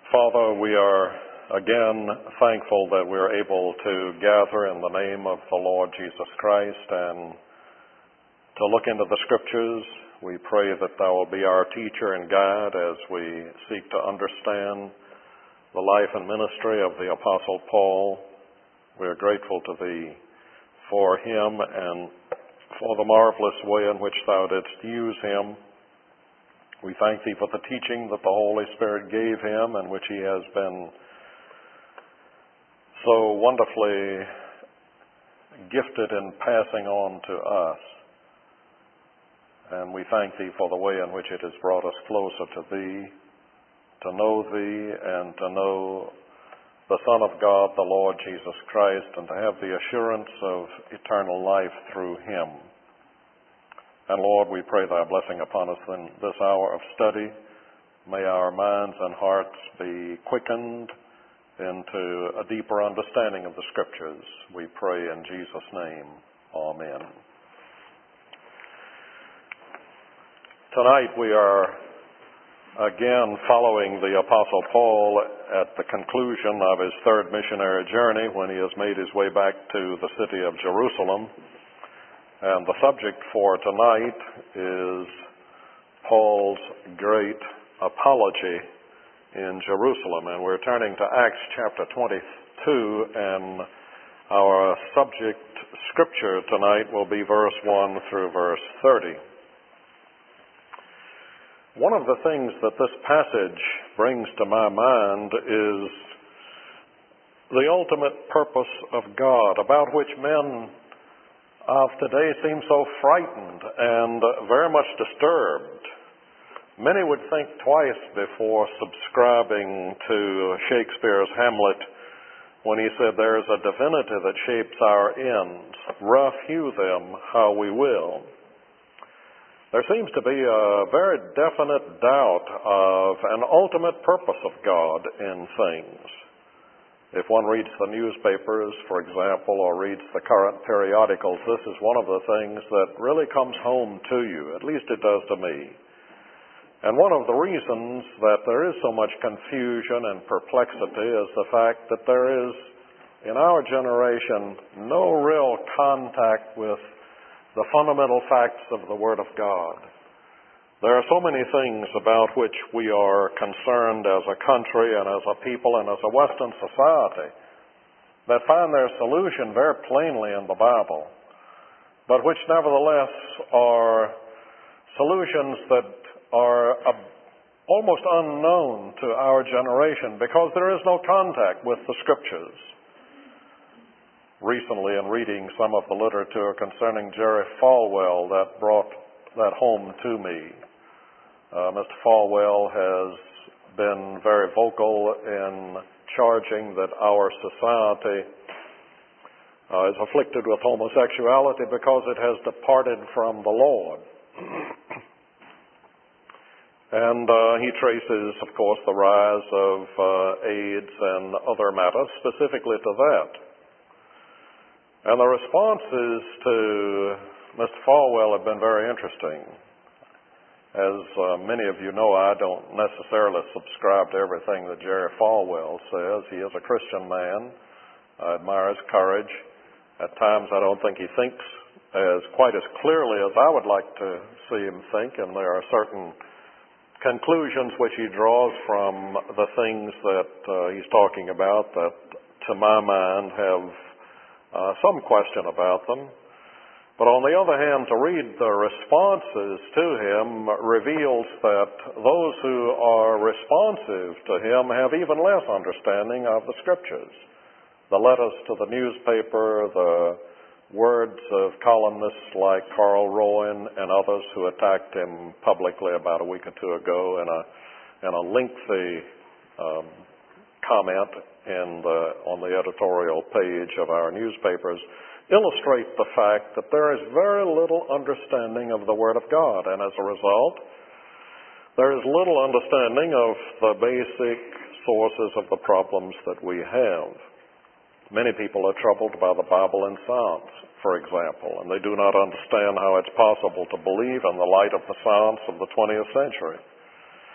Father, we are again thankful that we're able to gather in the name of the Lord Jesus Christ and to look into the Scriptures. We pray that Thou will be our teacher and guide as we seek to understand the life and ministry of the Apostle Paul. We are grateful to Thee for him and for the marvelous way in which Thou didst use him. We thank Thee for the teaching that the Holy Spirit gave him and which he has been so wonderfully gifted in passing on to us. And we thank Thee for the way in which it has brought us closer to Thee, to know Thee and to know the Son of God, the Lord Jesus Christ, and to have the assurance of eternal life through Him. And Lord, we pray Thy blessing upon us in this hour of study. May our minds and hearts be quickened into a deeper understanding of the Scriptures. We pray in Jesus' name. Amen. Tonight we are again following the Apostle Paul at the conclusion of his third missionary journey when he has made his way back to the city of Jerusalem. And the subject for tonight is Paul's great apology in Jerusalem. And we're turning to Acts chapter 22, and our subject scripture tonight will be verse 1 through verse 30. One of the things that this passage brings to my mind is the ultimate purpose of God, about which men of today seem so frightened and very much disturbed. Many would think twice before subscribing to Shakespeare's Hamlet when he said, "There is a divinity that shapes our ends. Rough hew them how we will." There seems to be a very definite doubt of an ultimate purpose of God in things. If one reads the newspapers, for example, or reads the current periodicals, this is one of the things that really comes home to you. At least it does to me. And one of the reasons that there is so much confusion and perplexity is the fact that there is, in our generation, no real contact with the fundamental facts of the Word of God. There are so many things about which we are concerned as a country and as a people and as a Western society that find their solution very plainly in the Bible, but which nevertheless are solutions that are almost unknown to our generation because there is no contact with the Scriptures. Recently, in reading some of the literature concerning Jerry Falwell, that brought that home to me. Mr. Falwell has been very vocal in charging that our society is afflicted with homosexuality because it has departed from the Lord. And he traces, of course, the rise of AIDS and other matters specifically to that. And the responses to Mr. Falwell have been very interesting. As many of you know, I don't necessarily subscribe to everything that Jerry Falwell says. He is a Christian man. I admire his courage. At times I don't think he thinks quite as clearly as I would like to see him think, and there are certain conclusions which he draws from the things that he's talking about that, to my mind, have some question about them. But on the other hand, to read the responses to him reveals that those who are responsive to him have even less understanding of the Scriptures. The letters to the newspaper, the words of columnists like Carl Rowan and others who attacked him publicly about a week or two ago in a lengthy comment on the editorial page of our newspapers illustrate the fact that there is very little understanding of the Word of God, and as a result, there is little understanding of the basic sources of the problems that we have. Many people are troubled by the Bible and Psalms, for example, and they do not understand how it's possible to believe in the light of the Psalms of the 20th century.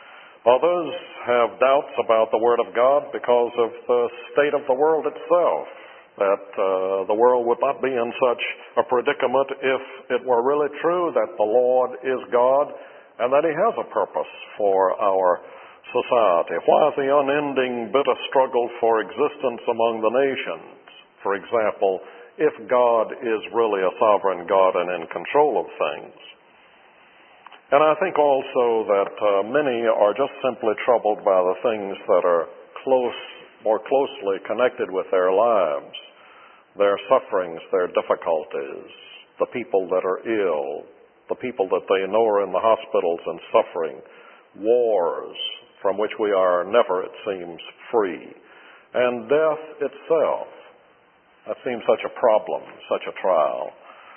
Others have doubts about the Word of God because of the state of the world itself, that the world would not be in such a predicament if it were really true that the Lord is God and that He has a purpose for our society. Why the unending bitter struggle for existence among the nations? For example, if God is really a sovereign God and in control of things. And I think also that many are just simply troubled by the things that are more closely connected with their lives, their sufferings, their difficulties, the people that are ill, the people that they know are in the hospitals and suffering, wars from which we are never, it seems, free, and death itself. That seems such a problem, such a trial.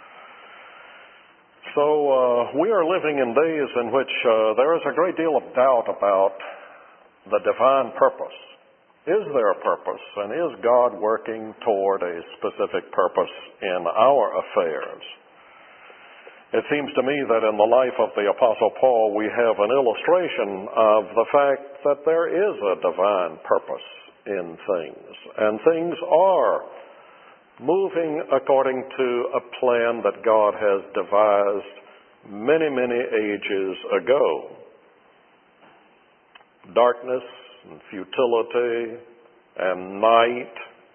So we are living in days in which there is a great deal of doubt about the divine purpose. Is there a purpose, and is God working toward a specific purpose in our affairs? It seems to me that in the life of the Apostle Paul we have an illustration of the fact that there is a divine purpose in things, and things are moving according to a plan that God has devised many, many ages ago. Darkness and futility and night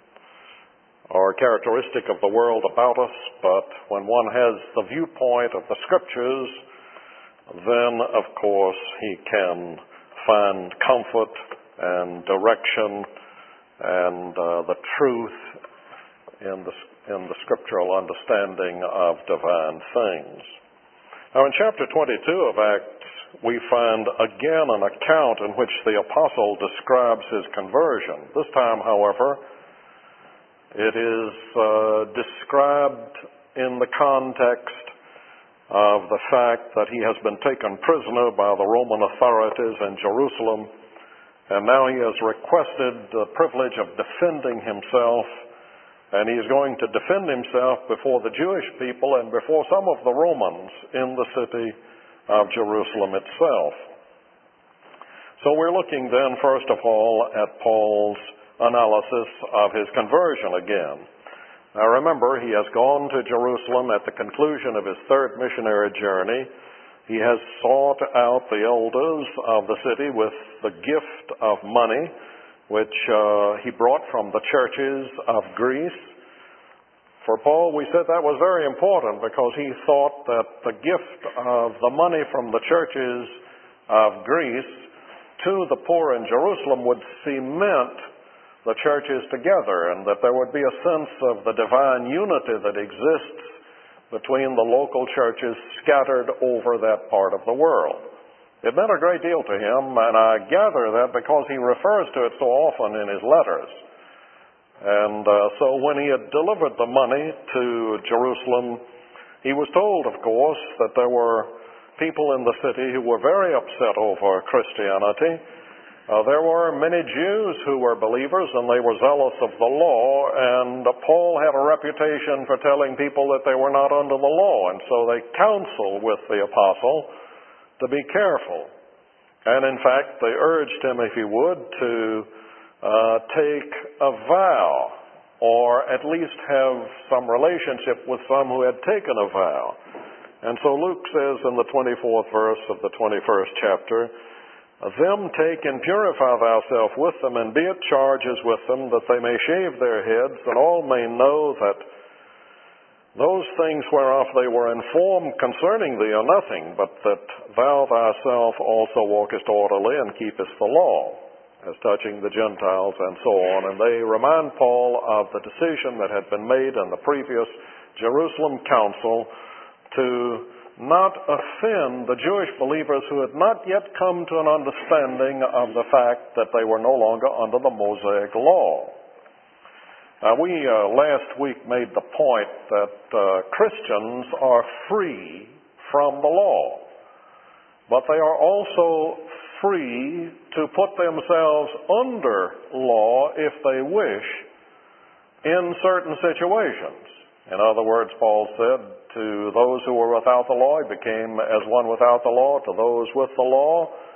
are characteristic of the world about us, but when one has the viewpoint of the Scriptures, then, of course, he can find comfort and direction and the truth in the scriptural understanding of divine things. Now, in chapter 22 of Acts, we find again an account in which the apostle describes his conversion. This time, however, it is described in the context of the fact that he has been taken prisoner by the Roman authorities in Jerusalem, and now he has requested the privilege of defending himself. And he is going to defend himself before the Jewish people and before some of the Romans in the city of Jerusalem itself. So we're looking then, first of all, at Paul's analysis of his conversion again. Now remember, he has gone to Jerusalem at the conclusion of his third missionary journey. He has sought out the elders of the city with the gift of money, which he brought from the churches of Greece. For Paul, we said that was very important because he thought that the gift of the money from the churches of Greece to the poor in Jerusalem would cement the churches together, and that there would be a sense of the divine unity that exists between the local churches scattered over that part of the world. It meant a great deal to him, and I gather that because he refers to it so often in his letters. And so when he had delivered the money to Jerusalem, he was told, of course, that there were people in the city who were very upset over Christianity. There were many Jews who were believers, and they were zealous of the law, and Paul had a reputation for telling people that they were not under the law, and so they counseled with the apostle to be careful. And in fact, they urged him, if he would, to take a vow, or at least have some relationship with some who had taken a vow. And so Luke says in the 24th verse of the 21st chapter, "Them take and purify thyself with them, and be at charges with them, that they may shave their heads, and all may know that those things whereof they were informed concerning thee are nothing, but that thou thyself also walkest orderly and keepest the law, as touching the Gentiles," and so on. And they remind Paul of the decision that had been made in the previous Jerusalem council to not offend the Jewish believers who had not yet come to an understanding of the fact that they were no longer under the Mosaic law. We last week made the point that Christians are free from the law, but they are also free to put themselves under law if they wish in certain situations. In other words, Paul said, to those who were without the law, he became as one without the law. To those with the law,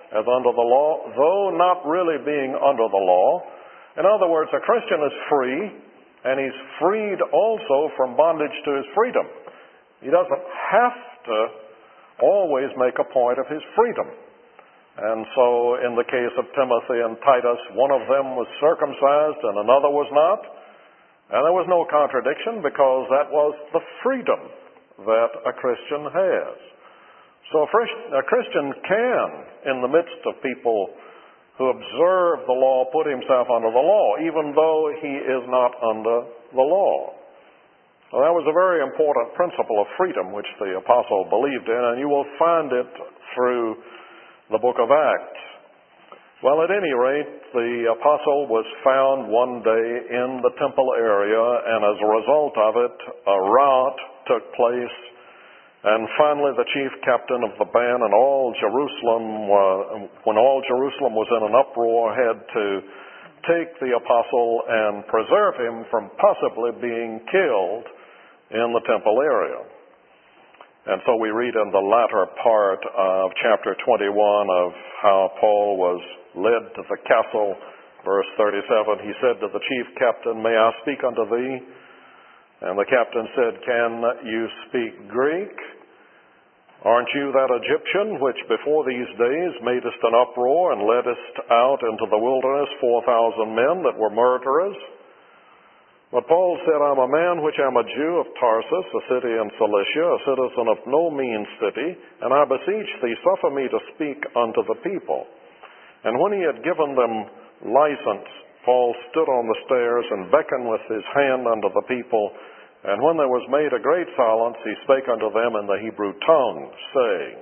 as under the law, though not really being under the law. In other words, a Christian is free, and he's freed also from bondage to his freedom. He doesn't have to always make a point of his freedom. And so in the case of Timothy and Titus, one of them was circumcised and another was not. And there was no contradiction because that was the freedom that a Christian has. So a Christian can, in the midst of people who observe the law, put himself under the law, even though he is not under the law. So that was a very important principle of freedom which the apostle believed in, and you will find it through the book of Acts. Well, at any rate, the apostle was found one day in the temple area, and as a result of it, a riot took place. And finally, the chief captain of the band and all Jerusalem, when all Jerusalem was in an uproar, had to take the apostle and preserve him from possibly being killed in the temple area. And so we read in the latter part of chapter 21 of how Paul was led to the castle. Verse 37, he said to the chief captain, "May I speak unto thee?" And the captain said, "Can you speak Greek? Aren't you that Egyptian which before these days madest an uproar and leddest out into the wilderness 4,000 men that were murderers?" But Paul said, "I'm a man which am a Jew of Tarsus, a city in Cilicia, a citizen of no mean city, and I beseech thee, suffer me to speak unto the people." And when he had given them license, Paul stood on the stairs and beckoned with his hand unto the people. And when there was made a great silence, he spake unto them in the Hebrew tongue, saying,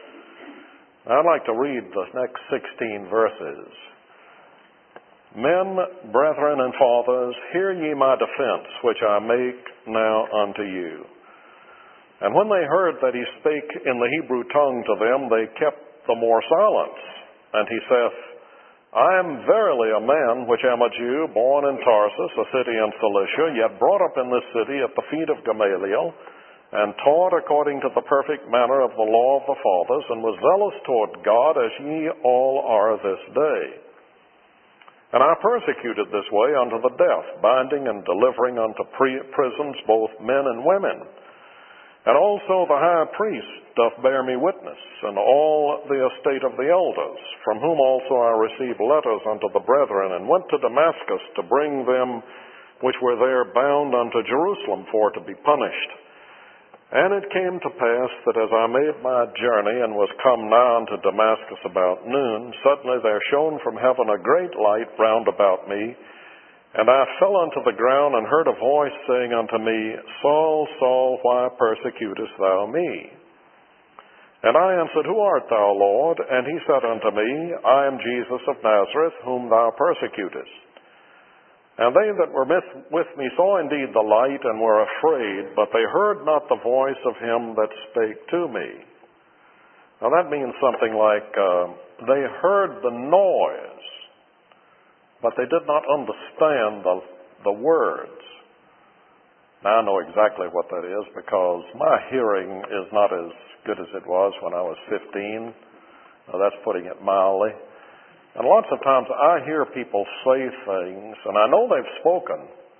I'd like to read the next 16 verses. "Men, brethren, and fathers, hear ye my defense, which I make now unto you. And when they heard that he spake in the Hebrew tongue to them, they kept the more silence. And he saith, I am verily a man which am a Jew, born in Tarsus, a city in Cilicia, yet brought up in this city at the feet of Gamaliel, and taught according to the perfect manner of the law of the fathers, and was zealous toward God, as ye all are this day. And I persecuted this way unto the death, binding and delivering unto prisons both men and women. And also the high priest doth bear me witness, and all the estate of the elders, from whom also I received letters unto the brethren, and went to Damascus to bring them which were there bound unto Jerusalem for to be punished. And it came to pass that as I made my journey, and was come nigh unto Damascus about noon, suddenly there shone from heaven a great light round about me. And I fell unto the ground, and heard a voice saying unto me, Saul, Saul, why persecutest thou me? And I answered, Who art thou, Lord? And he said unto me, I am Jesus of Nazareth, whom thou persecutest. And they that were with me saw indeed the light, and were afraid, but they heard not the voice of him that spake to me. Now that means something like they heard the noise, but they did not understand the words. Now I know exactly what that is, because my hearing is not as good as it was when I was 15. Now that's putting it mildly. And lots of times I hear people say things, and I know they've spoken,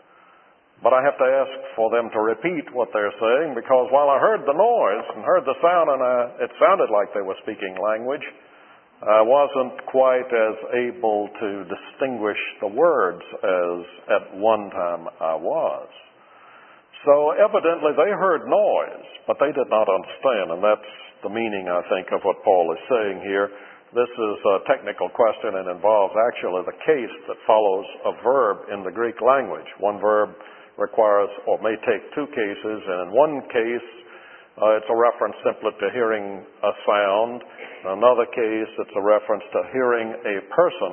but I have to ask for them to repeat what they're saying, because while I heard the noise and heard the sound, and it sounded like they were speaking language, I wasn't quite as able to distinguish the words as at one time I was. So evidently they heard noise, but they did not understand, and that's the meaning, I think, of what Paul is saying here. This is a technical question and involves actually the case that follows a verb in the Greek language. One verb requires or may take two cases, and in one case it's a reference simply to hearing a sound. In another case it's a reference to hearing a person.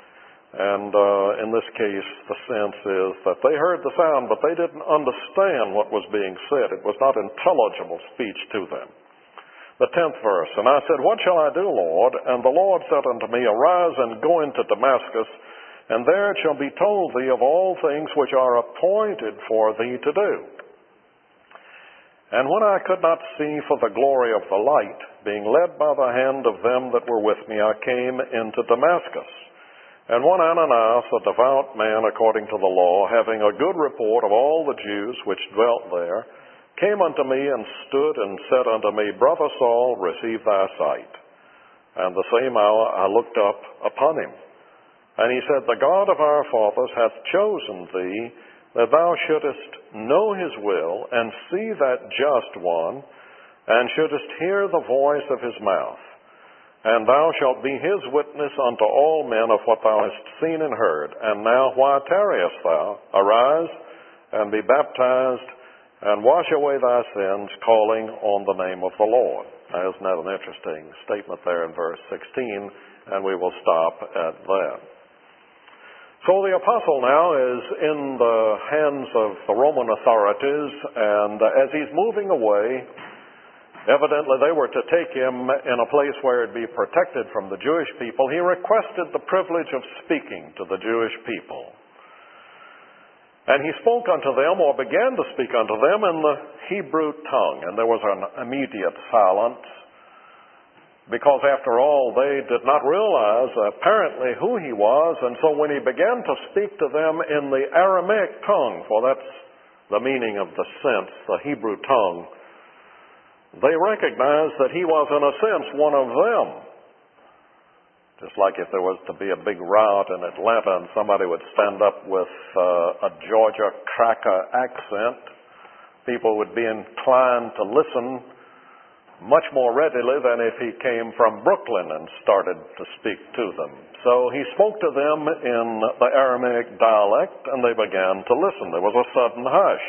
And in this case the sense is that they heard the sound, but they didn't understand what was being said. It was not intelligible speech to them. The 10th verse, And I said, What shall I do, Lord? And the Lord said unto me, Arise and go into Damascus, and there it shall be told thee of all things which are appointed for thee to do. And when I could not see for the glory of the light, being led by the hand of them that were with me, I came into Damascus. And one Ananias, a devout man according to the law, having a good report of all the Jews which dwelt there, came unto me and stood and said unto me, Brother Saul, receive thy sight. And the same hour I looked up upon him. And he said, The God of our fathers hath chosen thee, that thou shouldest know his will, and see that just one, and shouldest hear the voice of his mouth. And thou shalt be his witness unto all men of what thou hast seen and heard. And now why tarriest thou? Arise, and be baptized, and wash away thy sins, calling on the name of the Lord. Now, isn't that an interesting statement there in verse 16? And we will stop at that. So the apostle now is in the hands of the Roman authorities, and as he's moving away, evidently they were to take him in a place where he'd be protected from the Jewish people. He requested the privilege of speaking to the Jewish people. And he spoke unto them, or began to speak unto them, in the Hebrew tongue. And there was an immediate silence, because after all, they did not realize apparently who he was. And so when he began to speak to them in the Aramaic tongue, for that's the meaning of the sense, the Hebrew tongue, they recognized that he was in a sense one of them. Just like if there was to be a big riot in Atlanta and somebody would stand up with a Georgia cracker accent, people would be inclined to listen much more readily than if he came from Brooklyn and started to speak to them. So he spoke to them in the Aramaic dialect, and they began to listen. There was a sudden hush.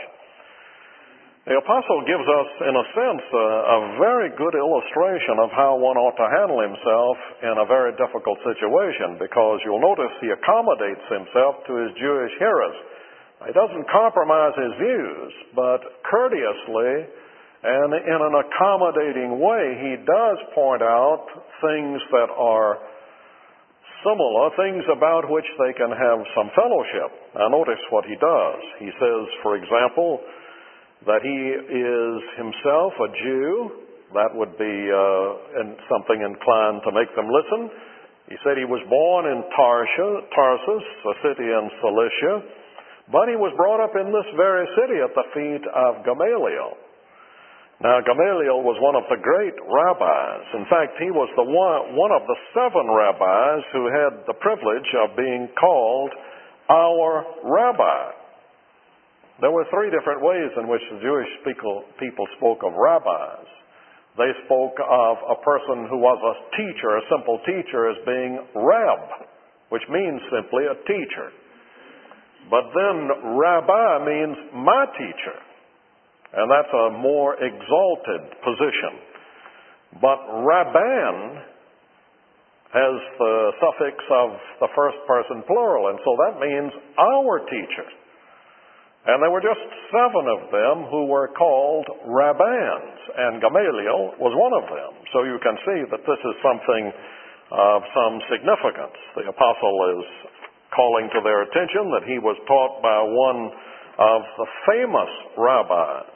The apostle gives us, in a sense, a very good illustration of how one ought to handle himself in a very difficult situation, because you'll notice he accommodates himself to his Jewish hearers. He doesn't compromise his views, but courteously and in an accommodating way, he does point out things that are similar, things about which they can have some fellowship. Now notice what he does. He says, for example, that he is himself a Jew. That would be something inclined to make them listen. He said he was born in Tarsus, a city in Cilicia, but he was brought up in this very city at the feet of Gamaliel. Now, Gamaliel was one of the great rabbis. In fact, he was one of the 7 rabbis who had the privilege of being called our rabbi. There were 3 different ways in which the Jewish people spoke of rabbis. They spoke of a person who was a teacher, a simple teacher, as being rab, which means simply a teacher. But then rabbi means my teacher. And that's a more exalted position. But Rabban has the suffix of the first person plural, and so that means our teacher. And there were just 7 of them who were called Rabbans, and Gamaliel was one of them. So you can see that this is something of some significance. The apostle is calling to their attention that he was taught by one of the famous rabbis.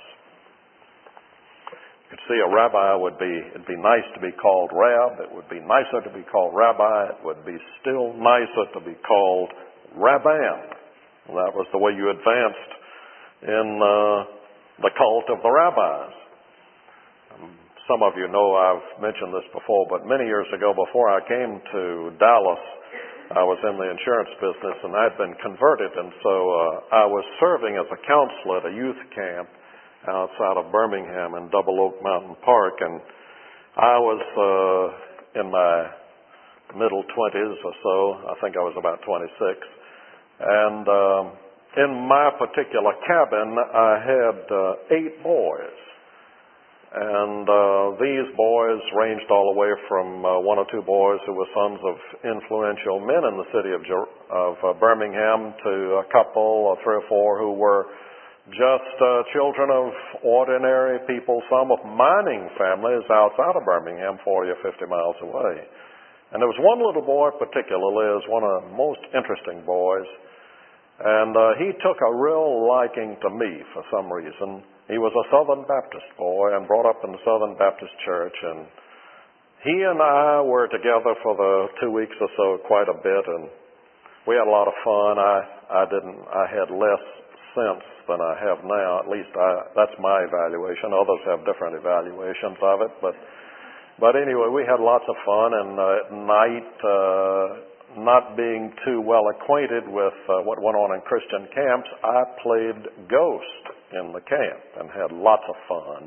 You could see a rabbi it'd be nice to be called Rab. It would be nicer to be called Rabbi. It would be still nicer to be called Rabban. Well, that was the way you advanced in the cult of the rabbis. Some of you know I've mentioned this before, but many years ago, before I came to Dallas, I was in the insurance business, and I'd been converted, and so I was serving as a counselor at a youth camp outside of Birmingham in Double Oak Mountain Park, and I was in my middle 20s or so. I think I was about 26. And in my particular cabin, I had 8 boys. And these boys ranged all the way from 1 or 2 boys who were sons of influential men in the city of Birmingham to a couple, or 3 or 4, who were just children of ordinary people, some of mining families outside of Birmingham, 40 or 50 miles away. And there was one little boy particularly, is one of the most interesting boys, and he took a real liking to me for some reason. he was a Southern Baptist boy and brought up in the Southern Baptist Church, and he and I were together for the 2 weeks or so quite a bit, and we had a lot of fun. I had less sense than I have now. At least that's my evaluation. Others have different evaluations of it, but anyway, we had lots of fun, and at night, not being too well acquainted with what went on in Christian camps, I played Ghost in the camp and had lots of fun.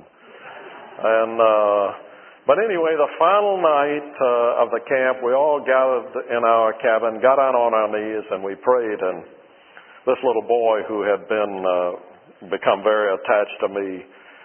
But anyway, the final night of the camp, we all gathered in our cabin, got out on our knees, and we prayed. And this little boy who had become very attached to me,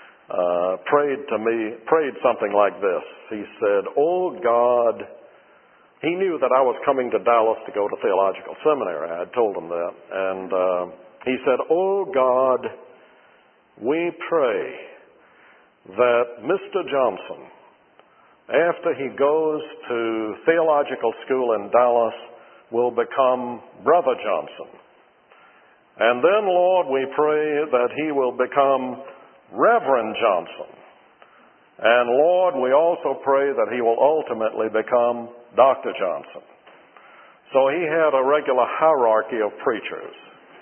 prayed something like this. He said, "Oh God," he knew that I was coming to Dallas to go to theological seminary. I had told him that. And he said, "Oh God, we pray that Mr. Johnson, after he goes to theological school in Dallas, will become Brother Johnson. And then, Lord, we pray that he will become Reverend Johnson. And Lord, we also pray that he will ultimately become Dr. Johnson." So he had a regular hierarchy of preachers.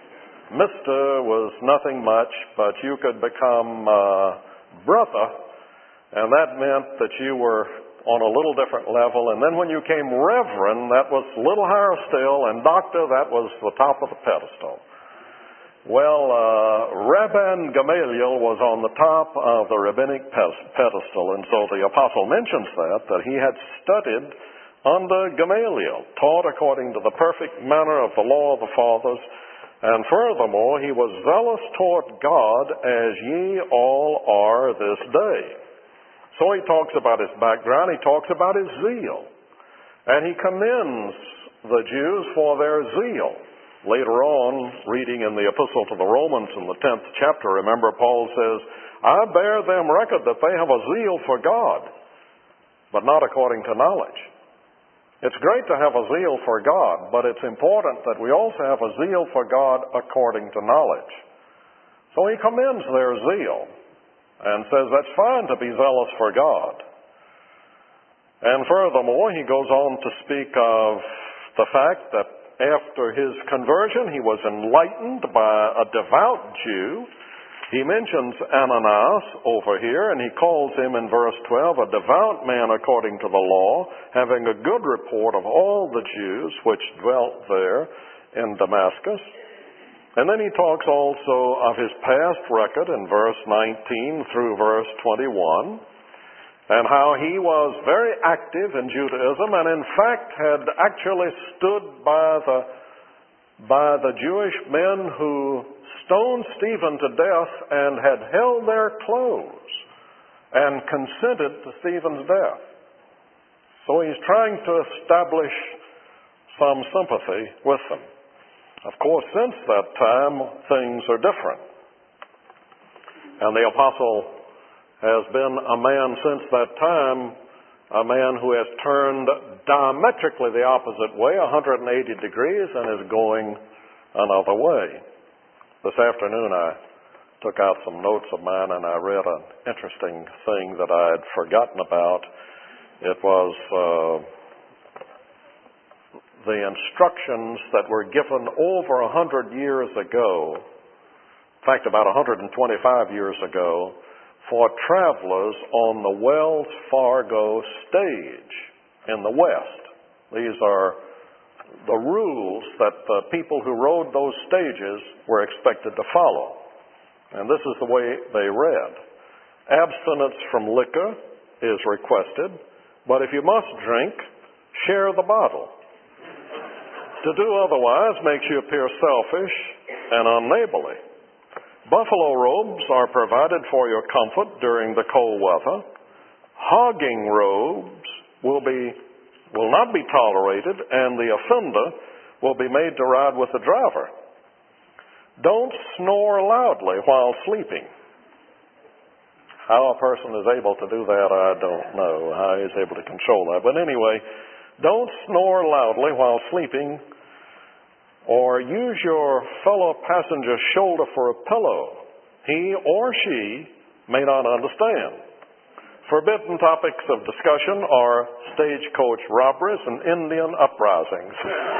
Mr. was nothing much, but you could become brother, and that meant that you were on a little different level. And then when you came reverend, that was a little higher still, and doctor, that was the top of the pedestal. Well, Rabban Gamaliel was on the top of the rabbinic pedestal, and so the apostle mentions that he had studied under Gamaliel, taught according to the perfect manner of the law of the fathers, and furthermore, he was zealous toward God as ye all are this day. So he talks about his background, he talks about his zeal, and he commends the Jews for their zeal. Later on, reading in the Epistle to the Romans in the 10th chapter, remember Paul says, "I bear them record that they have a zeal for God, but not according to knowledge." It's great to have a zeal for God, but it's important that we also have a zeal for God according to knowledge. So he commends their zeal and says that's fine to be zealous for God. And furthermore, he goes on to speak of the fact that after his conversion, he was enlightened by a devout Jew. He mentions Ananias over here, and he calls him in verse 12 a devout man according to the law, having a good report of all the Jews which dwelt there in Damascus. And then he talks also of his past record in verse 19 through verse 21, and how he was very active in Judaism, and in fact had actually stood by the Jewish men who stoned Stephen to death and had held their clothes and consented to Stephen's death. So he's trying to establish some sympathy with them. Of course, since that time, things are different. And the apostle has been a man since that time, a man who has turned diametrically the opposite way, 180 degrees, and is going another way. This afternoon I took out some notes of mine and I read an interesting thing that I had forgotten about. It was the instructions that were given over 100 years ago, in fact about 125 years ago, for travelers on the Wells Fargo stage in the West. These are the rules that the people who rode those stages were expected to follow. And this is the way they read. Abstinence from liquor is requested, but if you must drink, share the bottle. To do otherwise makes you appear selfish and unneighborly. Buffalo robes are provided for your comfort during the cold weather. Hogging robes will not be tolerated, and the offender will be made to ride with the driver. Don't snore loudly while sleeping. How a person is able to do that, I don't know. How he is able to control that. But anyway, don't snore loudly while sleeping, or use your fellow passenger's shoulder for a pillow. he or she may not understand. Forbidden topics of discussion are stagecoach robberies and Indian uprisings.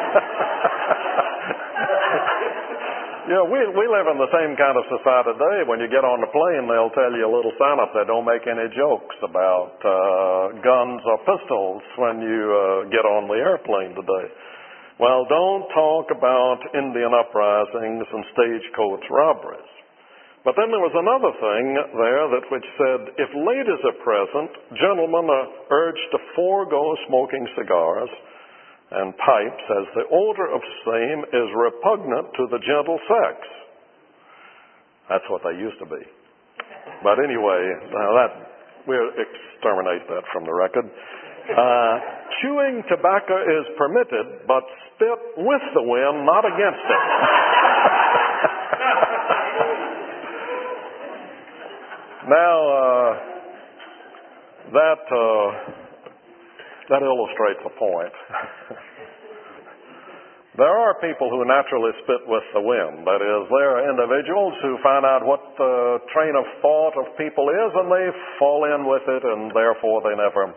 We live in the same kind of society today. When you get on the plane, they'll tell you a little sign up there, don't make any jokes about guns or pistols when you get on the airplane today. Well, don't talk about Indian uprisings and stagecoach robberies. But then there was another thing there which said, if ladies are present, gentlemen are urged to forego smoking cigars and pipes, as the odor of same is repugnant to the gentle sex. That's what they used to be. But anyway, we'll exterminate that from the record. Chewing tobacco is permitted, but spit with the wind, not against it. Now, that illustrates a point. There are people who naturally spit with the wind. That is, there are individuals who find out what the train of thought of people is, and they fall in with it, and therefore they never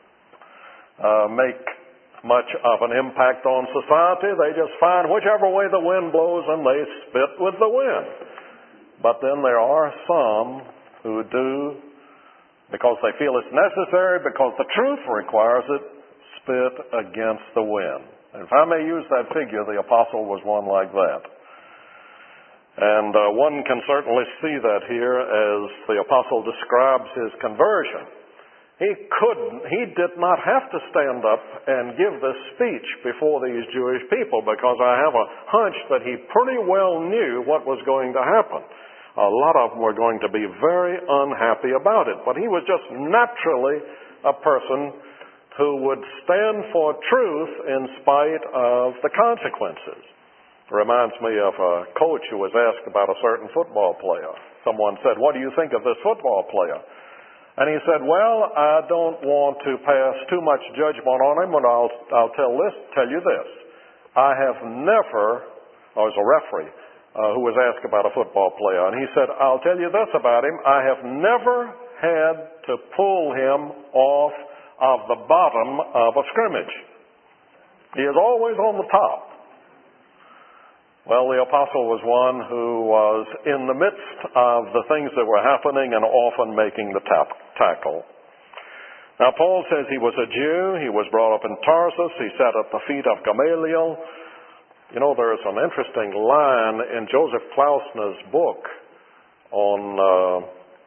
make much of an impact on society. They just find whichever way the wind blows, and they spit with the wind. But then there are some who do, because they feel it's necessary, because the truth requires it, spit against the wind. And if I may use that figure, the apostle was one like that. And one can certainly see that here as the apostle describes his conversion. He did not have to stand up and give this speech before these Jewish people, because I have a hunch that he pretty well knew what was going to happen. A lot of them were going to be very unhappy about it. But he was just naturally a person who would stand for truth in spite of the consequences. It reminds me of a coach who was asked about a certain football player. Someone said, "What do you think of this football player?" And he said, "Well, I don't want to pass too much judgment on him, but I'll tell you this. I have never," I was a referee, who was asked about a football player, and he said, "I'll tell you this about him. I have never had to pull him off of the bottom of a scrimmage. He is always on the top." Well, the apostle was one who was in the midst of the things that were happening and often making the tackle. Now, Paul says he was a Jew. He was brought up in Tarsus. He sat at the feet of Gamaliel. You know, there is an interesting line in Joseph Klausner's book on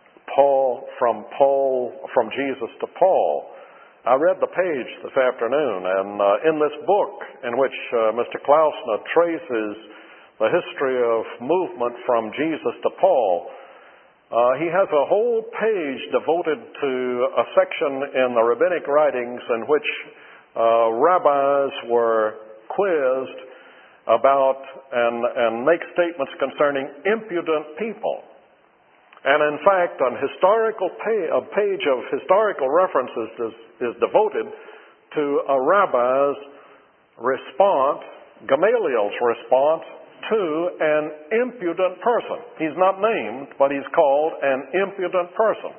from Jesus to Paul. I read the page this afternoon, and in this book in which Mr. Klausner traces the history of movement from Jesus to Paul, he has a whole page devoted to a section in the rabbinic writings in which rabbis were quizzed about and make statements concerning impudent people. And in fact, a page of historical references is devoted to a rabbi's response, Gamaliel's response to an impudent person. He's not named, but he's called an impudent person.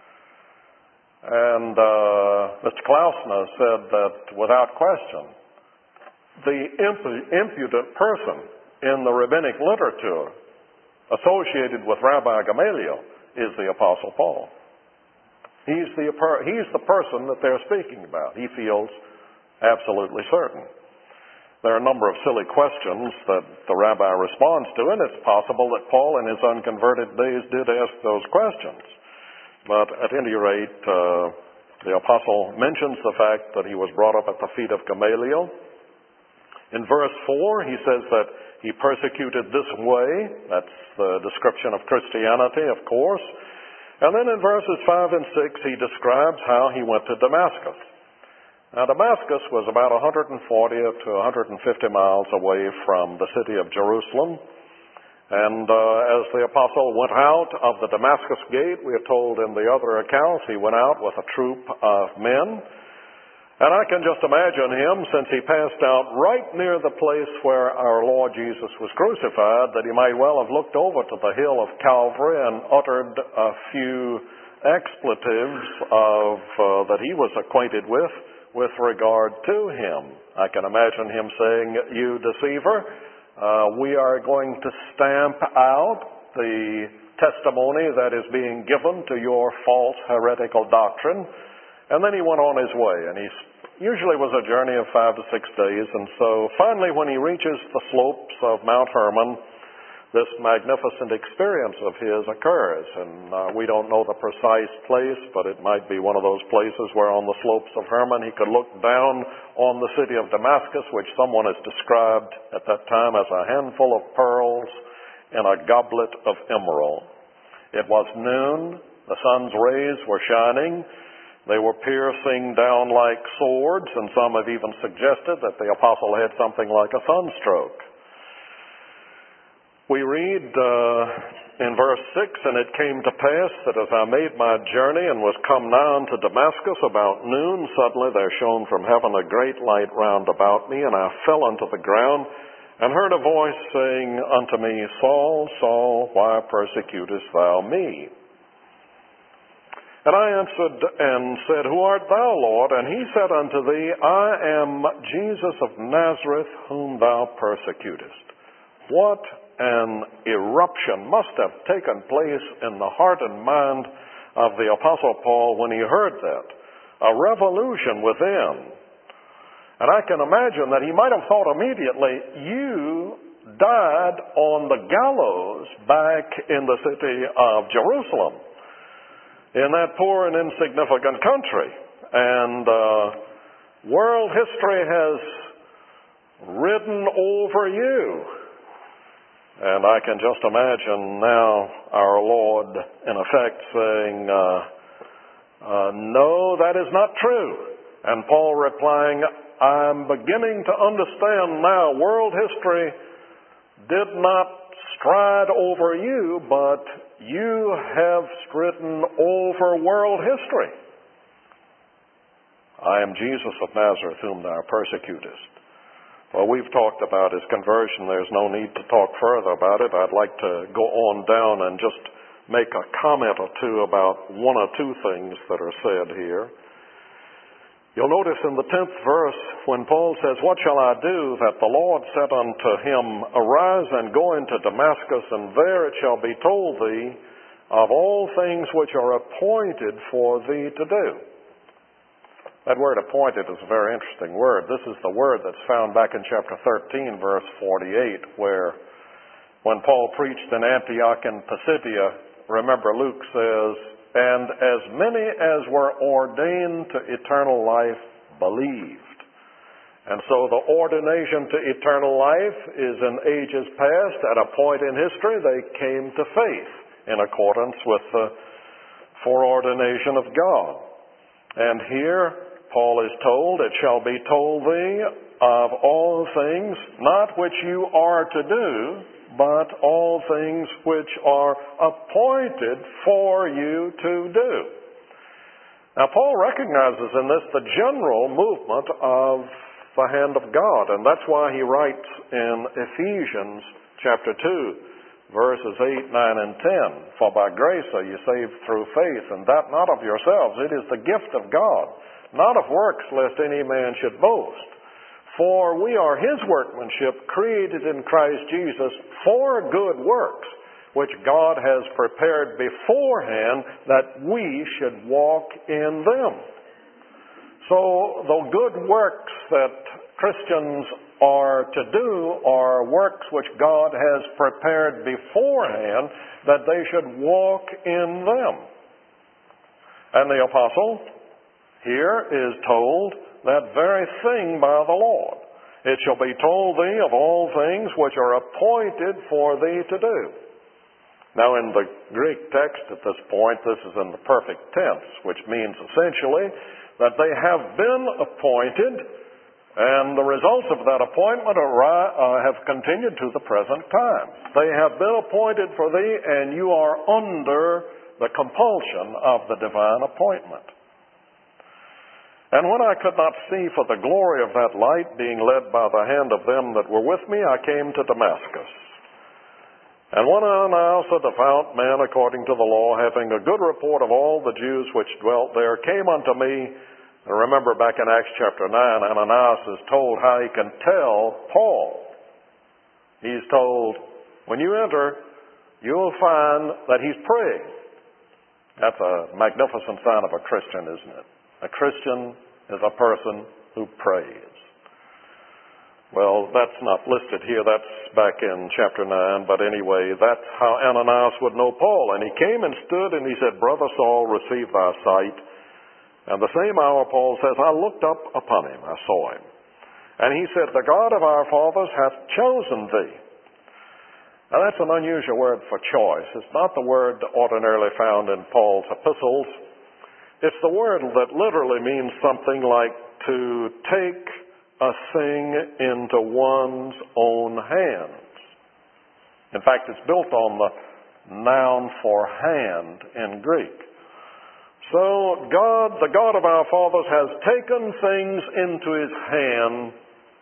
And Mr. Klausner said that without question, the impudent person in the rabbinic literature associated with Rabbi Gamaliel is the Apostle Paul. He's the person that they're speaking about. He feels absolutely certain. There are a number of silly questions that the rabbi responds to, and it's possible that Paul in his unconverted days did ask those questions. But at any rate, the apostle mentions the fact that he was brought up at the feet of Gamaliel. In verse 4, he says that he persecuted this way. That's the description of Christianity, of course. And then in verses 5 and 6, he describes how he went to Damascus. Now, Damascus was about 140 to 150 miles away from the city of Jerusalem. And as the apostle went out of the Damascus gate, we are told in the other accounts, he went out with a troop of men. And I can just imagine him, since he passed out right near the place where our Lord Jesus was crucified, that he might well have looked over to the hill of Calvary and uttered a few expletives that he was acquainted with regard to him. I can imagine him saying, "You deceiver, we are going to stamp out the testimony that is being given to your false heretical doctrine." And then he went on his way, and he usually was a journey of 5 to 6 days. And so finally, when he reaches the slopes of Mount Hermon, this magnificent experience of his occurs. And we don't know the precise place, but it might be one of those places where on the slopes of Hermon he could look down on the city of Damascus, which someone has described at that time as a handful of pearls in a goblet of emerald. It was noon. The sun's rays were shining. They were piercing down like swords, and some have even suggested that the apostle had something like a sunstroke. We read in verse 6, "And it came to pass that as I made my journey and was come nigh unto Damascus about noon, suddenly there shone from heaven a great light round about me, and I fell unto the ground, and heard a voice saying unto me, Saul, Saul, why persecutest thou me? And I answered and said, Who art thou, Lord? And he said unto thee, I am Jesus of Nazareth, whom thou persecutest. What an eruption must have taken place in the heart and mind of the Apostle Paul when he heard that. A revolution within. And I can imagine that he might have thought immediately, you died on the gallows back in the city of Jerusalem, in that poor and insignificant country. And world history has ridden over you. And I can just imagine now our Lord, in effect, saying, no, that is not true. And Paul replying, I'm beginning to understand now, world history did not stride over you, but you have stridden over world history. I am Jesus of Nazareth, whom thou persecutest. Well, we've talked about his conversion. There's no need to talk further about it. I'd like to go on down and just make a comment or two about one or two things that are said here. You'll notice in the 10th verse when Paul says, What shall I do? That the Lord said unto him, Arise and go into Damascus, and there it shall be told thee of all things which are appointed for thee to do. That word appointed is a very interesting word. This is the word that's found back in chapter 13, verse 48, where when Paul preached in Antioch in Pisidia, remember Luke says, And as many as were ordained to eternal life believed. And so the ordination to eternal life is in ages past. At a point in history, they came to faith in accordance with the foreordination of God. And here, Paul is told, It shall be told thee of all things, not which you are to do, but all things which are appointed for you to do. Now, Paul recognizes in this the general movement of the hand of God, and that's why he writes in Ephesians chapter 2, verses 8, 9, and 10, For by grace are you saved through faith, and that not of yourselves. It is the gift of God, not of works, lest any man should boast. For we are his workmanship, created in Christ Jesus for good works, which God has prepared beforehand that we should walk in them. So the good works that Christians are to do are works which God has prepared beforehand that they should walk in them. And the apostle here is told that very thing by the Lord. It shall be told thee of all things which are appointed for thee to do. Now in the Greek text at this point, this is in the perfect tense, which means essentially that they have been appointed, and the results of that appointment have continued to the present time. They have been appointed for thee, and you are under the compulsion of the divine appointment. And when I could not see for the glory of that light, being led by the hand of them that were with me, I came to Damascus. And when Ananias, a devout man according to the law, having a good report of all the Jews which dwelt there, came unto me. And remember back in Acts chapter 9, Ananias is told how he can tell Paul. He's told, when you enter, you'll find that he's praying. That's a magnificent sign of a Christian, isn't it? A Christian is a person who prays. Well, that's not listed here. That's back in chapter 9. But anyway, that's how Ananias would know Paul. And he came and stood and he said, Brother Saul, receive thy sight. And the same hour, Paul says, I looked up upon him. I saw him. And he said, the God of our fathers hath chosen thee. Now that's an unusual word for choice. It's not the word ordinarily found in Paul's epistles. It's the word that literally means something like to take a thing into one's own hands. In fact, it's built on the noun for hand in Greek. So God, the God of our fathers, has taken things into his hand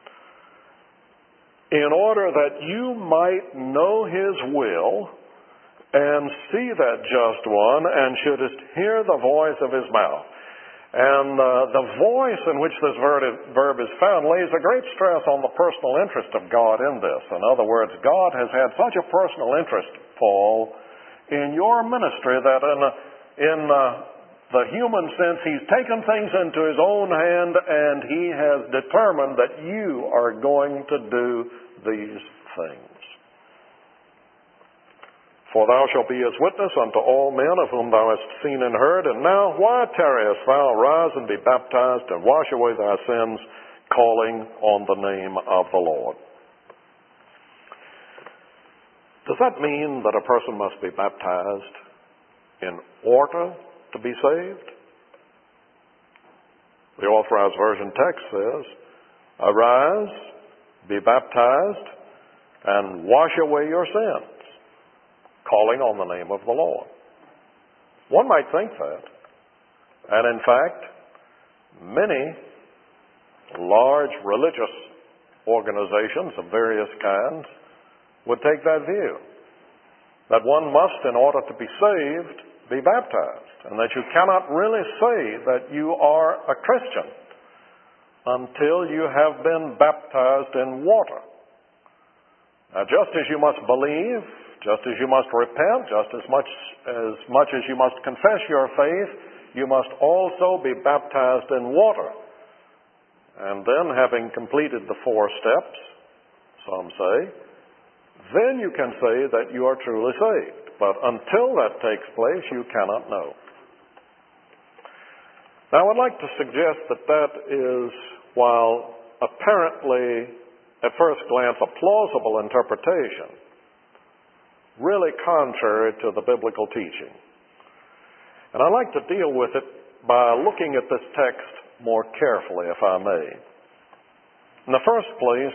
in order that you might know his will and see that just one, and shouldest hear the voice of his mouth. And the voice in which this verb is found lays a great stress on the personal interest of God in this. In other words, God has had such a personal interest, Paul, in your ministry that in the human sense, he's taken things into his own hand and he has determined that you are going to do these things. For thou shalt be as witness unto all men of whom thou hast seen and heard. And now, why tarriest thou? Arise and be baptized, and wash away thy sins, calling on the name of the Lord. Does that mean that a person must be baptized in order to be saved? The Authorized Version text says, Arise, be baptized, and wash away your sins, calling on the name of the Lord. One might think that. And in fact, many large religious organizations of various kinds would take that view. That one must, in order to be saved, be baptized. And that you cannot really say that you are a Christian until you have been baptized in water. Now, just as you must believe, just as you must repent, just as much as you must confess your faith, you must also be baptized in water. And then, having completed the 4 steps, some say, then you can say that you are truly saved. But until that takes place, you cannot know. Now, I would like to suggest that that is, while apparently, at first glance, a plausible interpretation, really contrary to the biblical teaching. And I'd like to deal with it by looking at this text more carefully, if I may. In the first place,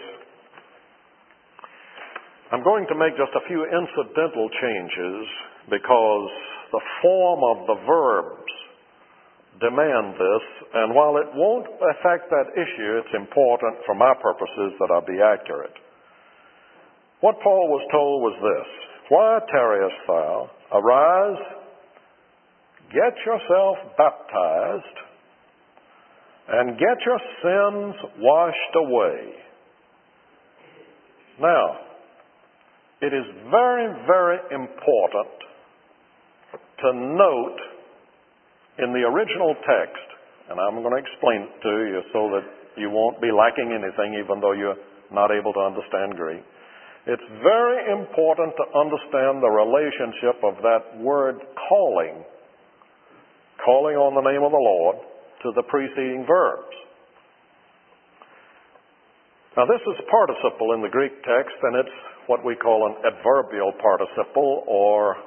I'm going to make just a few incidental changes because the form of the verbs demand this, and while it won't affect that issue, it's important for my purposes that I be accurate. What Paul was told was this: Why tarriest thou? Arise, get yourself baptized, and get your sins washed away. Now, it is very, very important to note in the original text, and I'm going to explain it to you so that you won't be lacking anything even though you're not able to understand Greek. It's very important to understand the relationship of that word calling on the name of the Lord, to the preceding verbs. Now this is a participle in the Greek text, and it's what we call an adverbial participle, or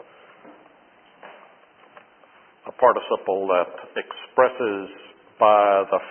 a participle that expresses by the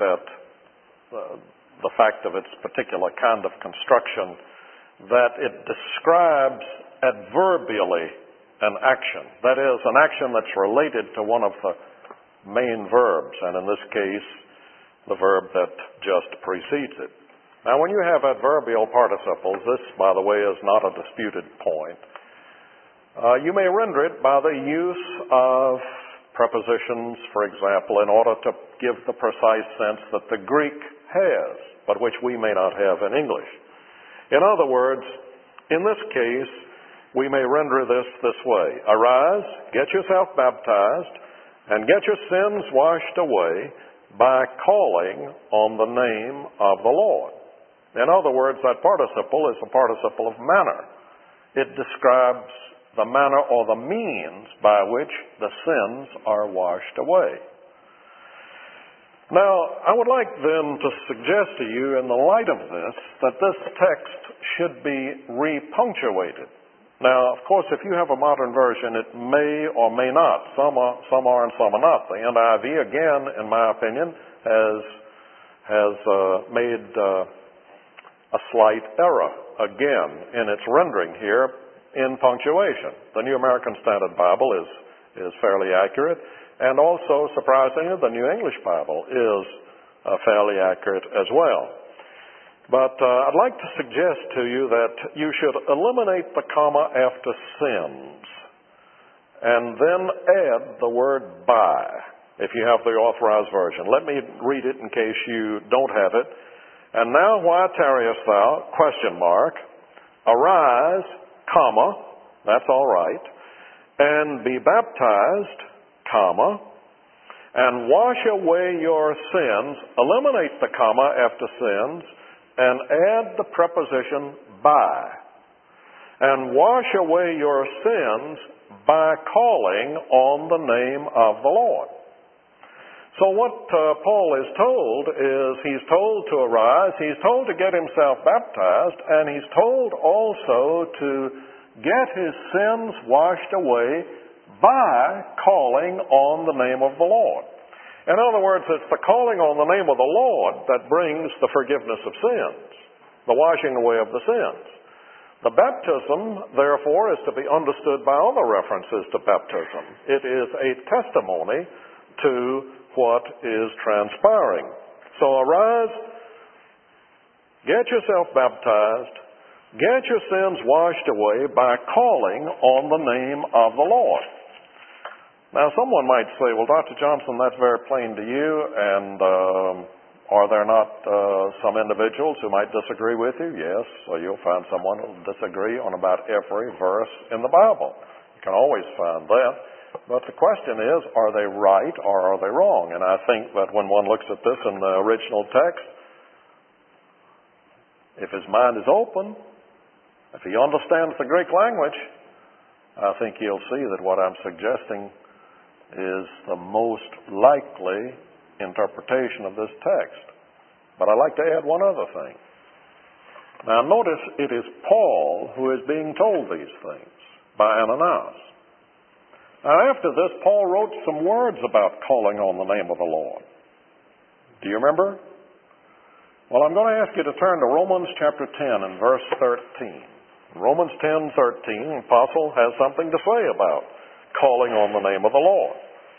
fact of its particular kind of construction that it describes adverbially an action. That is, an action that's related to one of the main verbs, and in this case, the verb that just precedes it. Now, when you have adverbial participles, this, by the way, is not a disputed point. You may render it by the use of prepositions, for example, in order to give the precise sense that the Greek has, but which we may not have in English. In other words, in this case, we may render this way: arise, get yourself baptized, and get your sins washed away by calling on the name of the Lord. In other words, that participle is a participle of manner. It describes the manner or the means by which the sins are washed away. Now, I would like then to suggest to you, in the light of this, that this text should be repunctuated. Now, of course, if you have a modern version, it may or may not. Some are and some are not. The NIV, again, in my opinion, has made a slight error, again, in its rendering here in punctuation. The New American Standard Bible is fairly accurate, and also, surprisingly, the New English Bible is fairly accurate as well. But I'd like to suggest to you that you should eliminate the comma after sins, and then add the word by, if you have the Authorized Version. Let me read it in case you don't have it. And now, why tarriest thou? Question mark. Arise, comma, that's all right, and be baptized, comma, and wash away your sins. Eliminate the comma after sins, and add the preposition by. And wash away your sins by calling on the name of the Lord. So what Paul is told is he's told to arise, he's told to get himself baptized, and he's told also to get his sins washed away by calling on the name of the Lord. In other words, it's the calling on the name of the Lord that brings the forgiveness of sins, the washing away of the sins. The baptism, therefore, is to be understood by other references to baptism. It is a testimony to what is transpiring. So arise, get yourself baptized, get your sins washed away by calling on the name of the Lord. Now, someone might say, well, Dr. Johnson, that's very plain to you, and are there not some individuals who might disagree with you? Yes, so you'll find someone who will disagree on about every verse in the Bible. You can always find that. But the question is, are they right or are they wrong? And I think that when one looks at this in the original text, if his mind is open, if he understands the Greek language, I think he'll see that what I'm suggesting is the most likely interpretation of this text. But I'd like to add one other thing. Now notice it is Paul who is being told these things by Ananias. Now after this, Paul wrote some words about calling on the name of the Lord. Do you remember? Well, I'm going to ask you to turn to Romans chapter 10 and verse 13. Romans 10:13, the apostle has something to say about calling on the name of the Lord.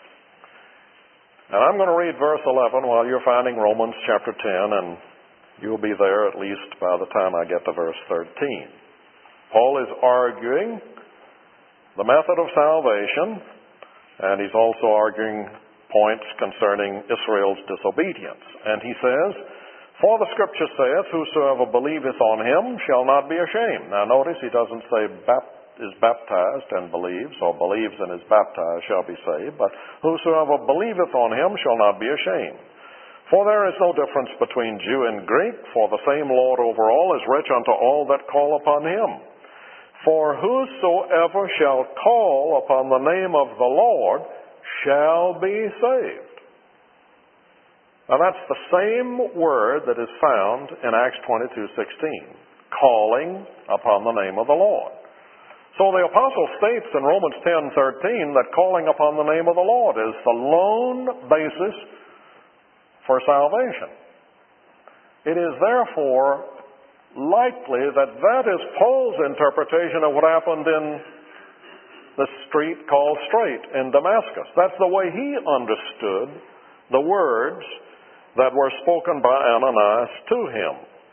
And I'm going to read verse 11 while you're finding Romans chapter 10, and you'll be there at least by the time I get to verse 13. Paul is arguing the method of salvation, and he's also arguing points concerning Israel's disobedience. And he says, for the Scripture saith, whosoever believeth on him shall not be ashamed. Now notice he doesn't say is baptized and believes, or believes and is baptized shall be saved, but whosoever believeth on him shall not be ashamed. For there is no difference between Jew and Greek, for the same Lord over all is rich unto all that call upon him. For whosoever shall call upon the name of the Lord shall be saved. Now that's the same word that is found in Acts 22:16, calling upon the name of the Lord. So the apostle states in Romans 10:13 that calling upon the name of the Lord is the lone basis for salvation. It is therefore likely that that is Paul's interpretation of what happened in the street called Straight in Damascus. That's the way he understood the words that were spoken by Ananias to him.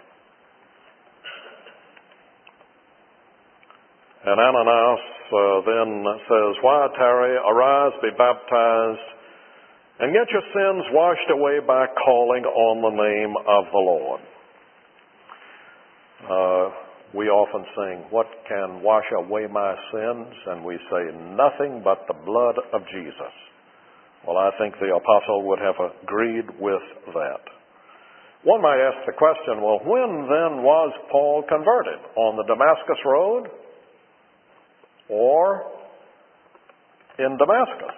And Ananias then says, "Why tarry? Arise, be baptized, and get your sins washed away by calling on the name of the Lord." We often sing, "What can wash away my sins?" And we say, "Nothing but the blood of Jesus." Well, I think the apostle would have agreed with that. One might ask the question, well, when then was Paul converted? On the Damascus Road or in Damascus?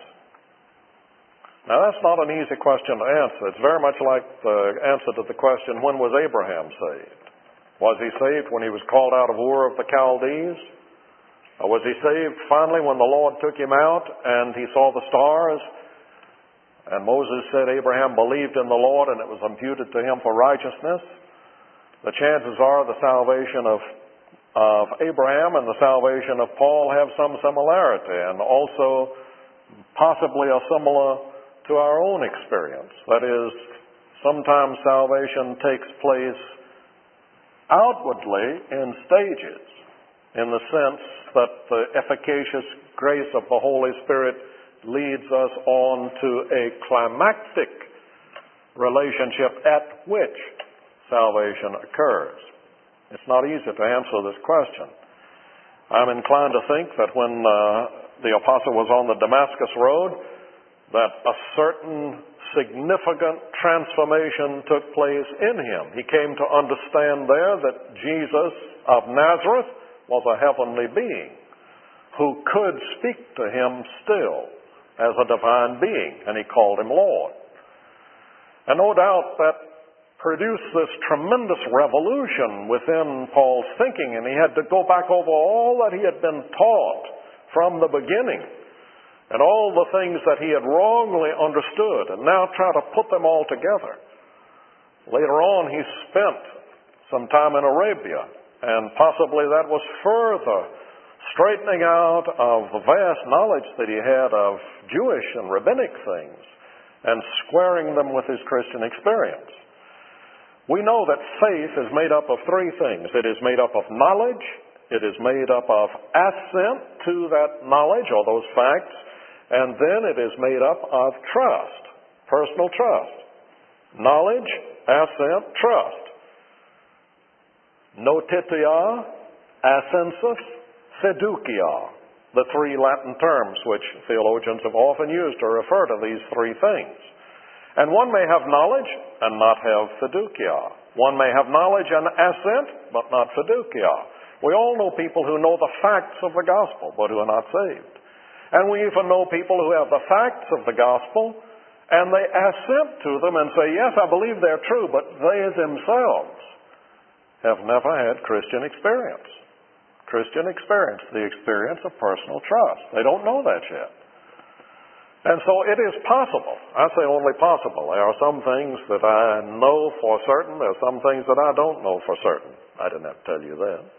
Now, that's not an easy question to answer. It's very much like the answer to the question, when was Abraham saved? Was he saved when he was called out of Ur of the Chaldees? Or was he saved finally when the Lord took him out and he saw the stars? And Moses said Abraham believed in the Lord and it was imputed to him for righteousness. The chances are the salvation of Abraham and the salvation of Paul have some similarity, and also possibly are similar to our own experience. That is, sometimes salvation takes place outwardly in stages, in the sense that the efficacious grace of the Holy Spirit leads us on to a climactic relationship at which salvation occurs. It's not easy to answer this question. I'm inclined to think that when the apostle was on the Damascus Road, that a certain significant transformation took place in him. He came to understand there that Jesus of Nazareth was a heavenly being who could speak to him still as a divine being, and he called him Lord. And no doubt that produced this tremendous revolution within Paul's thinking, and he had to go back over all that he had been taught from the beginning, and all the things that he had wrongly understood, and now try to put them all together. Later on, he spent some time in Arabia, and possibly that was further straightening out of the vast knowledge that he had of Jewish and rabbinic things, and squaring them with his Christian experience. We know that faith is made up of three things. It is made up of knowledge, it is made up of assent to that knowledge or those facts, and then it is made up of trust, personal trust. Knowledge, assent, trust. Notitia, assensus, fiducia, the three Latin terms which theologians have often used to refer to these three things. And one may have knowledge and not have fiducia. One may have knowledge and assent, but not fiducia. We all know people who know the facts of the gospel, but who are not saved. And we even know people who have the facts of the gospel, and they assent to them and say, yes, I believe they're true, but they themselves have never had Christian experience. Christian experience, the experience of personal trust. They don't know that yet. And so it is possible. I say only possible. There are some things that I know for certain. There are some things that I don't know for certain. I didn't have to tell you that.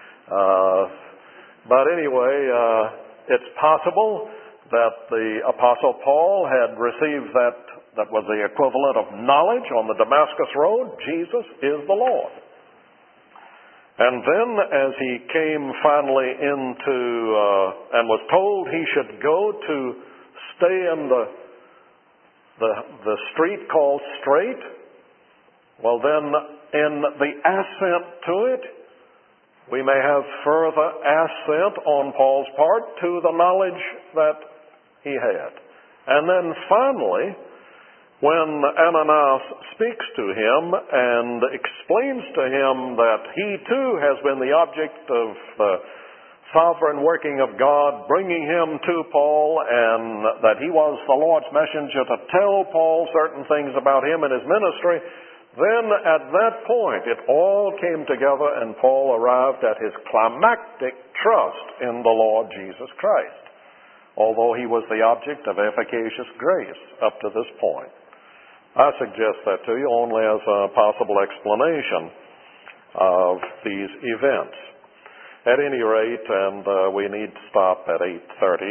But anyway, it's possible that the Apostle Paul had received that was the equivalent of knowledge on the Damascus Road. Jesus is the Lord. And then as he came finally into, and was told he should go to stay in the street called Straight, well then in the assent to it, we may have further assent on Paul's part to the knowledge that he had. And then finally, when Ananias speaks to him and explains to him that he too has been the object of the sovereign working of God, bringing him to Paul, and that he was the Lord's messenger to tell Paul certain things about him and his ministry, then at that point it all came together and Paul arrived at his climactic trust in the Lord Jesus Christ, although he was the object of efficacious grace up to this point. I suggest that to you only as a possible explanation of these events. At any rate, and we need to stop at 8:30.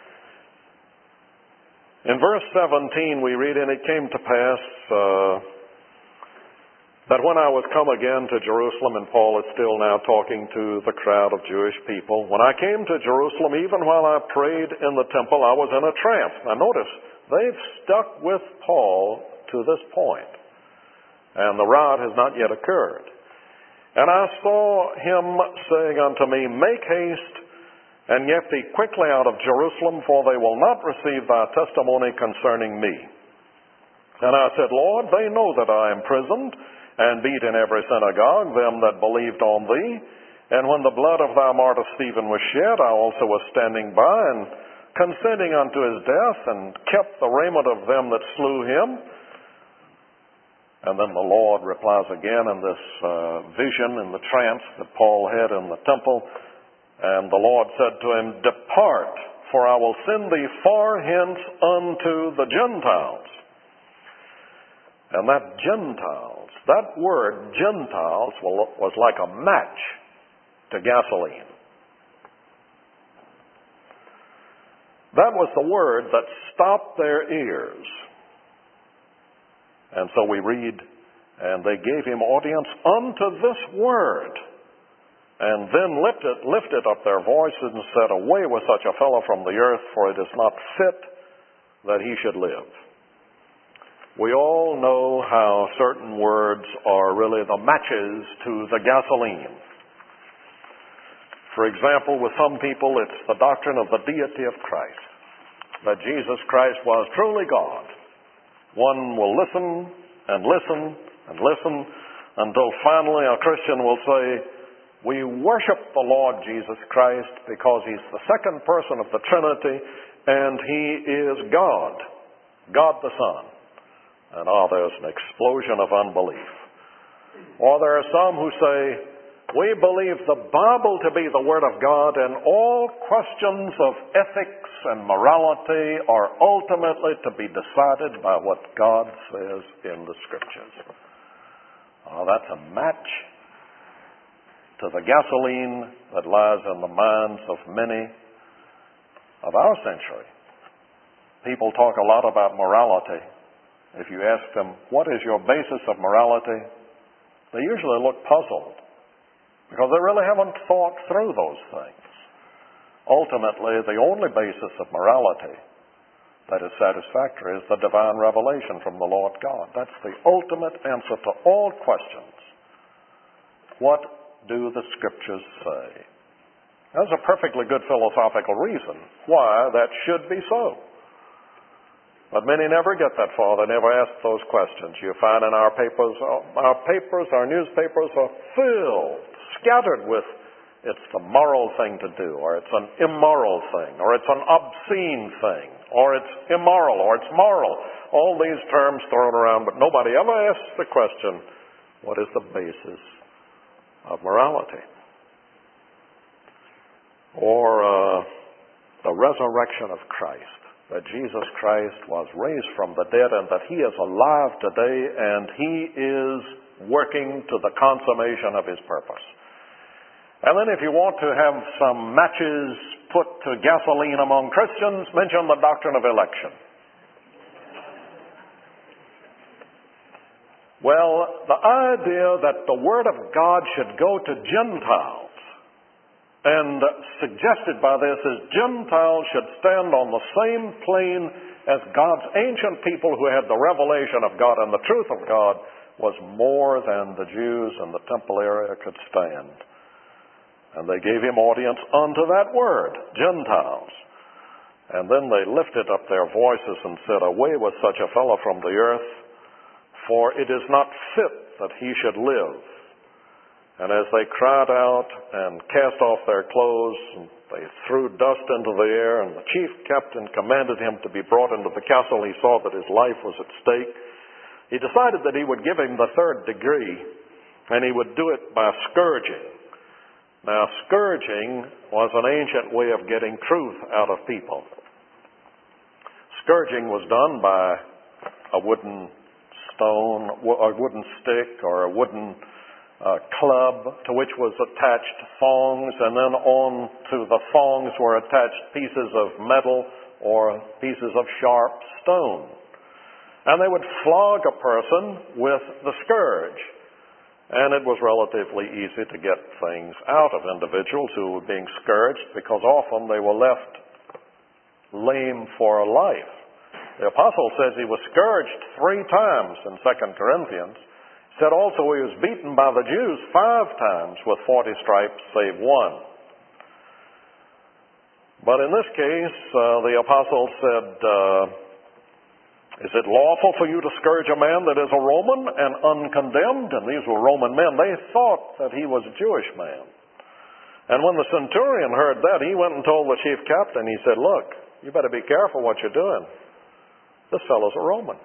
In verse 17 we read, "And it came to pass that when I was come again to Jerusalem," and Paul is still now talking to the crowd of Jewish people, "when I came to Jerusalem, even while I prayed in the temple, I was in a trance." Now notice, they've stuck with Paul to this point, and the riot has not yet occurred. "And I saw him saying unto me, Make haste, and get thee quickly out of Jerusalem, for they will not receive thy testimony concerning me. And I said, Lord, they know that I am imprisoned, and beat in every synagogue them that believed on thee. And when the blood of thy martyr Stephen was shed, I also was standing by, and consenting unto his death, and kept the raiment of them that slew him." And then the Lord replies again in this vision, in the trance that Paul had in the temple. And the Lord said to him, "Depart, for I will send thee far hence unto the Gentiles." And that Gentiles, that word Gentiles was like a match to gasoline. That was the word that stopped their ears. And so we read, "And they gave him audience unto this word, and then lifted up their voices and said, Away with such a fellow from the earth, for it is not fit that he should live." We all know how certain words are really the matches to the gasoline. For example, with some people, it's the doctrine of the deity of Christ, that Jesus Christ was truly God. One will listen and listen and listen until finally a Christian will say, "We worship the Lord Jesus Christ because he's the second person of the Trinity, and he is God, God the Son." And there's an explosion of unbelief. Or there are some who say, "We believe the Bible to be the Word of God, and all questions of ethics and morality are ultimately to be decided by what God says in the Scriptures." That's a match to the gasoline that lies in the minds of many of our century. People talk a lot about morality. If you ask them, "What is your basis of morality?" they usually look puzzled, because they really haven't thought through those things. Ultimately, the only basis of morality that is satisfactory is the divine revelation from the Lord God. That's the ultimate answer to all questions. What do the Scriptures say? There's a perfectly good philosophical reason why that should be so. But many never get that far. They never ask those questions. You find in our newspapers are filled, scattered with, it's the moral thing to do, or it's an immoral thing, or it's an obscene thing, or it's immoral, or it's moral. All these terms thrown around, but nobody ever asks the question, what is the basis of morality? Or the resurrection of Christ. That Jesus Christ was raised from the dead, and that he is alive today, and he is working to the consummation of his purpose. And then if you want to have some matches put to gasoline among Christians, mention the doctrine of election. Well, the idea that the Word of God should go to Gentiles, and suggested by this is Gentiles should stand on the same plane as God's ancient people who had the revelation of God and the truth of God, was more than the Jews in the temple area could stand. And they gave him audience unto that word, Gentiles. And then they lifted up their voices and said, Away with such a fellow from the earth, for it is not fit that he should live. And as they cried out and cast off their clothes, and they threw dust into the air, and the chief captain commanded him to be brought into the castle. He saw that his life was at stake. He decided that he would give him the third degree, and he would do it by scourging. Now, scourging was an ancient way of getting truth out of people. Scourging was done by a wooden stone, a wooden stick, or a wooden club to which was attached thongs, and then on to the thongs were attached pieces of metal or pieces of sharp stone. And they would flog a person with the scourge. And it was relatively easy to get things out of individuals who were being scourged, because often they were left lame for life. The apostle says he was scourged 3 times in 2 Corinthians. He said also he was beaten by the Jews 5 times with 40 stripes save 1. But in this case, the apostle said, is it lawful for you to scourge a man that is a Roman and uncondemned? And these were Roman men. They thought that he was a Jewish man. And when the centurion heard that, he went and told the chief captain. He said, look, you better be careful what you're doing. This fellow's a Roman.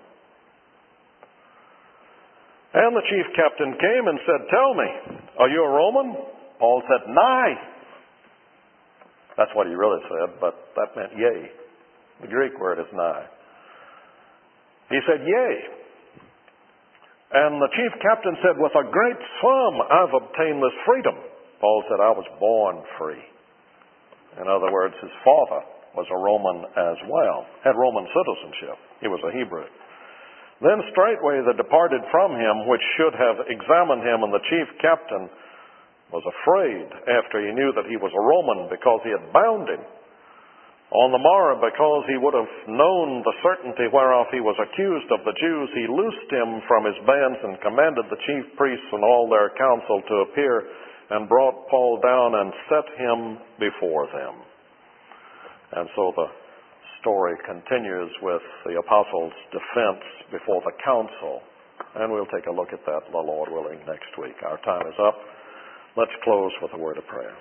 And the chief captain came and said, tell me, are you a Roman? Paul said, nay. That's what he really said, but that meant yea. The Greek word is nigh. He said, yea. And the chief captain said, with a great sum I've obtained this freedom. Paul said, I was born free. In other words, his father was a Roman as well, had Roman citizenship. He was a Hebrew. Then straightway they departed from him, which should have examined him, and the chief captain was afraid after he knew that he was a Roman, because he had bound him. On the morrow, because he would have known the certainty whereof he was accused of the Jews, he loosed him from his bands and commanded the chief priests and all their council to appear, and brought Paul down and set him before them. And so the story continues with the apostles' defense before the council. And we'll take a look at that, the Lord willing, next week. Our time is up. Let's close with a word of prayer.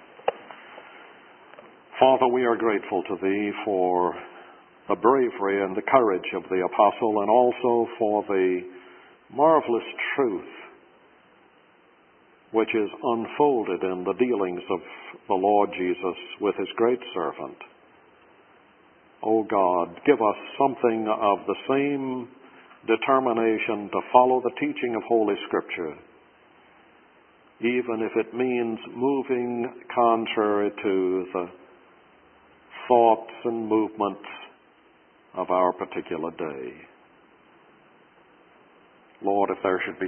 Father, we are grateful to Thee for the bravery and the courage of the apostle, and also for the marvelous truth which is unfolded in the dealings of the Lord Jesus with His great servant. O God, give us something of the same determination to follow the teaching of Holy Scripture, even if it means moving contrary to the thoughts and movements of our particular day. Lord, if there should be